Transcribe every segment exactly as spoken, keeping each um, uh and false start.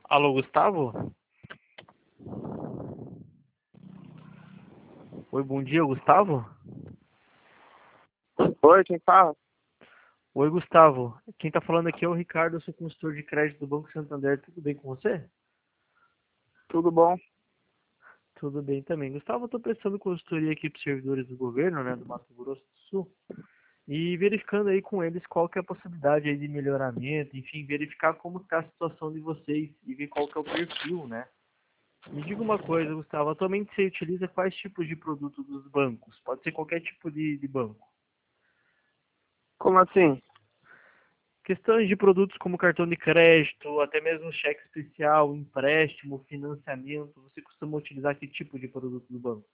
Alô, Gustavo? Oi, bom dia, Gustavo? Oi, quem fala? Oi, Gustavo. Quem tá falando aqui é o Ricardo, eu sou consultor de crédito do Banco Santander. Tudo bem com você? Tudo bom? Tudo bem também. Gustavo, eu tô prestando consultoria aqui para os servidores do governo, né, do Mato Grosso do Sul, e verificando aí com eles qual que é a possibilidade aí de melhoramento, enfim, verificar como está a situação de vocês e ver qual que é o perfil, né? Me diga uma coisa, Gustavo, atualmente você utiliza quais tipos de produto dos bancos? Pode ser qualquer tipo de, de banco. Como assim? Questões de produtos como cartão de crédito, até mesmo cheque especial, empréstimo, financiamento, você costuma utilizar que tipo de produto do banco?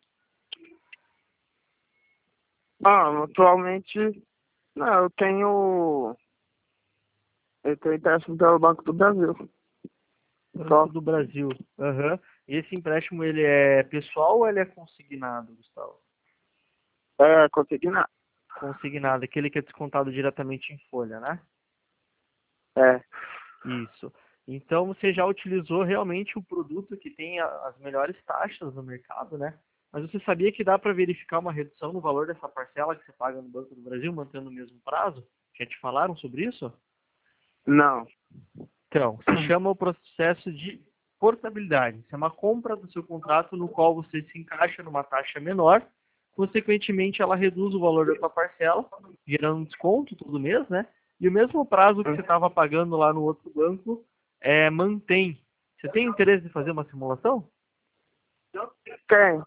Ah, atualmente, não, eu tenho, eu tenho empréstimo pelo Banco do Brasil. Banco Só, do Brasil. Aham. E esse empréstimo, ele é pessoal ou ele é consignado, Gustavo? é, consignar. Consignado, aquele que é descontado diretamente em folha, né? É, Isso. Então você já utilizou realmente o produto que tem a- as melhores taxas no mercado, né? Mas você sabia que dá para verificar uma redução no valor dessa parcela que você paga no Banco do Brasil, mantendo o mesmo prazo? Já te falaram sobre isso? não. Então, se chama o processo de portabilidade. Isso é uma compra do seu contrato no qual você se encaixa numa taxa menor, consequentemente ela reduz o valor da sua parcela, gerando um desconto todo mês, né? E o mesmo prazo que você estava pagando lá no outro banco é, mantém. Você tem interesse em fazer uma simulação? Quem?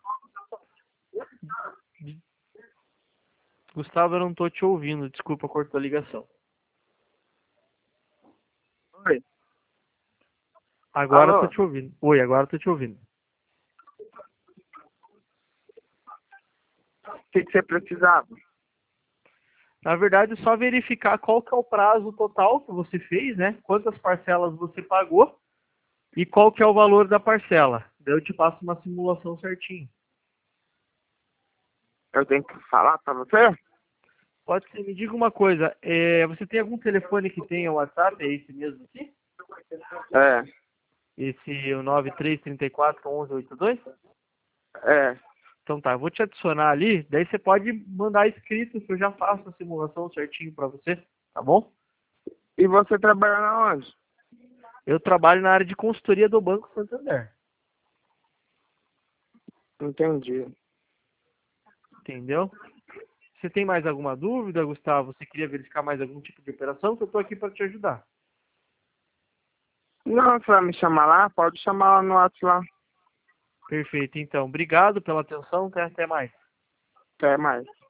Gustavo, eu não estou te ouvindo, desculpa, cortou a ligação. Oi. Agora Alô? estou te ouvindo. Oi, agora estou te ouvindo. O que, que você precisava? Na verdade, é só verificar qual que é o prazo total que você fez, né? Quantas parcelas você pagou e qual que é o valor da parcela. Daí eu te passo uma simulação certinho. Eu tenho que falar pra você? Pode ser, me diga uma coisa, é, você tem algum telefone que tenha WhatsApp? É esse mesmo aqui? É, Esse o nove três três quatro um um oito dois? é. Então tá, eu vou te adicionar ali, daí você pode mandar escrito que eu já faço a simulação certinho para você, tá bom? E você trabalha na onde? Eu trabalho na área de consultoria do Banco Santander, Entendi. entendeu? Você tem mais alguma dúvida, Gustavo? Você queria verificar mais algum tipo de operação? Que eu estou aqui para te ajudar. Não, você vai me chamar lá? Pode chamar lá no WhatsApp lá. Perfeito, então. Obrigado pela atenção. Até até mais. Até mais.